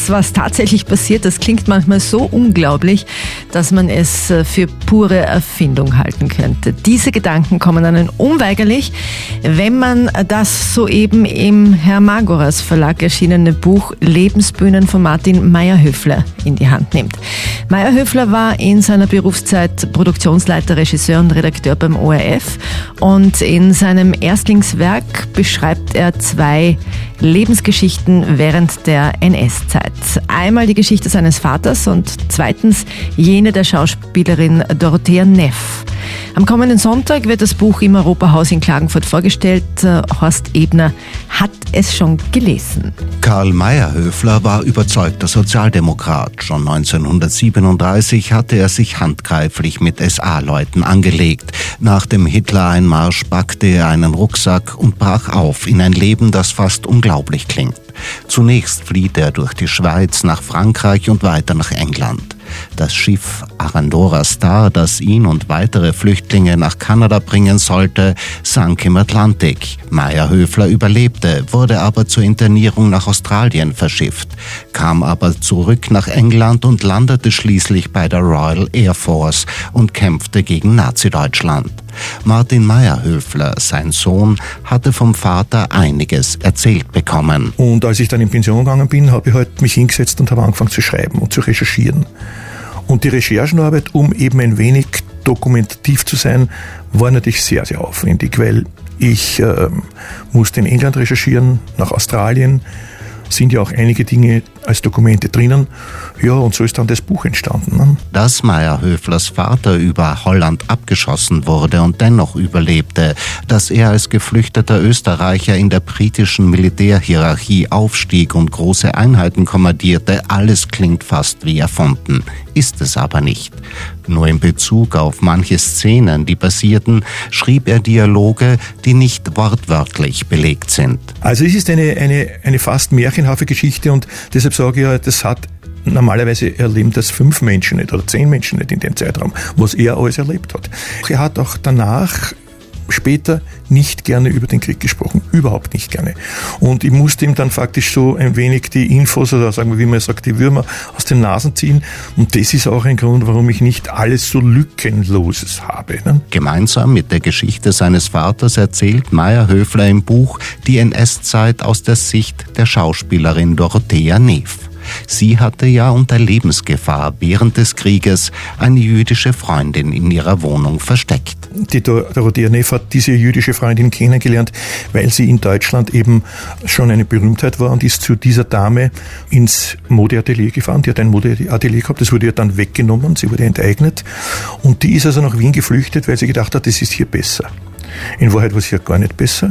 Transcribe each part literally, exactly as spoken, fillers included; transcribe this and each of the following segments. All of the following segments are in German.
das, was tatsächlich passiert, das klingt manchmal so unglaublich, dass man es für pure Erfindung halten könnte. Diese Gedanken kommen einem unweigerlich, wenn man das soeben im Hermagoras Verlag erschienene Buch Lebensbühnen von Martin Mayr-Höfler in die Hand nimmt. Mayr-Höfler war in seiner Berufszeit Produktionsleiter, Regisseur und Redakteur beim O R F und in seinem Erstlingswerk beschreibt er zwei Lebensgeschichten während der N S-Zeit. Einmal die Geschichte seines Vaters und zweitens jene der Schauspielerin Dorothea Neff. Am kommenden Sonntag wird das Buch im Europahaus in Klagenfurt vorgestellt. Horst Ebner hat es schon gelesen. Karl Mayr-Höfler war überzeugter Sozialdemokrat. Schon neunzehnhundertsiebenunddreißig hatte er sich handgreiflich mit S A-Leuten angelegt. Nach dem Hitler-Einmarsch packte er einen Rucksack und brach auf in ein Leben, das fast unglaublich klingt. Zunächst flieht er durch die Schweiz nach Frankreich und weiter nach England. Das Schiff Arandora Star, das ihn und weitere Flüchtlinge nach Kanada bringen sollte, sank im Atlantik. Mayr-Höfler überlebte, wurde aber zur Internierung nach Australien verschifft, kam aber zurück nach England und landete schließlich bei der Royal Air Force und kämpfte gegen Nazi-Deutschland. Martin Mayr-Höfler, sein Sohn, hatte vom Vater einiges erzählt bekommen. Und als ich dann in Pension gegangen bin, habe ich halt mich hingesetzt und habe angefangen zu schreiben und zu recherchieren. Und die Recherchenarbeit, um eben ein wenig dokumentativ zu sein, war natürlich sehr, sehr aufwendig, weil ich äh, musste in England recherchieren, nach Australien, sind ja auch einige Dinge als Dokumente drinnen. Ja, und so ist dann das Buch entstanden. Ne? Dass Mayr-Höflers Vater über Holland abgeschossen wurde und dennoch überlebte, dass er als geflüchteter Österreicher in der britischen Militärhierarchie aufstieg und große Einheiten kommandierte, alles klingt fast wie erfunden, ist es aber nicht. Nur in Bezug auf manche Szenen, die passierten, schrieb er Dialoge, die nicht wortwörtlich belegt sind. Also es ist eine, eine, eine fast märchenhafte Geschichte und deshalb sage ich ja, das hat normalerweise erleben das fünf Menschen nicht oder zehn Menschen nicht in dem Zeitraum, was er alles erlebt hat. Er hat auch danach später nicht gerne über den Krieg gesprochen, überhaupt nicht gerne. Und ich musste ihm dann faktisch so ein wenig die Infos oder sagen wir, wie man sagt, die Würmer aus den Nasen ziehen. Und das ist auch ein Grund, warum ich nicht alles so Lückenloses habe. Ne? Gemeinsam mit der Geschichte seines Vaters erzählt Mayr-Höfler im Buch die N S-Zeit aus der Sicht der Schauspielerin Dorothea Neff. Sie hatte ja unter Lebensgefahr während des Krieges eine jüdische Freundin in ihrer Wohnung versteckt. Die Dorothea Neff hat diese jüdische Freundin kennengelernt, weil sie in Deutschland eben schon eine Berühmtheit war und ist zu dieser Dame ins Modeatelier gefahren. Die hat ein Modeatelier gehabt, das wurde ihr dann weggenommen, sie wurde enteignet und die ist also nach Wien geflüchtet, weil sie gedacht hat, das ist hier besser. In Wahrheit war es hier gar nicht besser.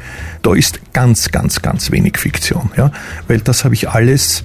Da ist ganz, ganz, ganz wenig Fiktion, ja, weil das habe ich alles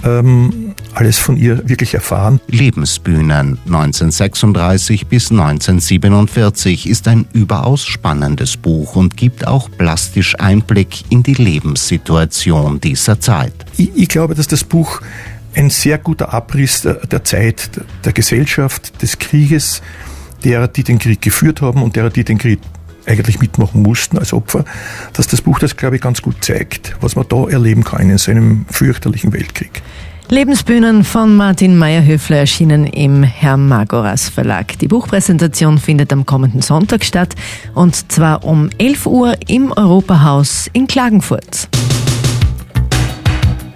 Ähm, alles von ihr wirklich erfahren. Lebensbühnen neunzehnhundertsechsunddreißig bis neunzehnhundertsiebenundvierzig ist ein überaus spannendes Buch und gibt auch plastisch Einblick in die Lebenssituation dieser Zeit. Ich, ich glaube, dass das Buch ein sehr guter Abriss der, der Zeit, der, der Gesellschaft, des Krieges, derer, die den Krieg geführt haben und derer, die den Krieg eigentlich mitmachen mussten als Opfer, dass das Buch das, glaube ich, ganz gut zeigt, was man da erleben kann in so einem fürchterlichen Weltkrieg. Lebensbühnen von Martin Mayr-Höfler erschienen im Hermagoras Verlag. Die Buchpräsentation findet am kommenden Sonntag statt und zwar um elf Uhr im Europahaus in Klagenfurt.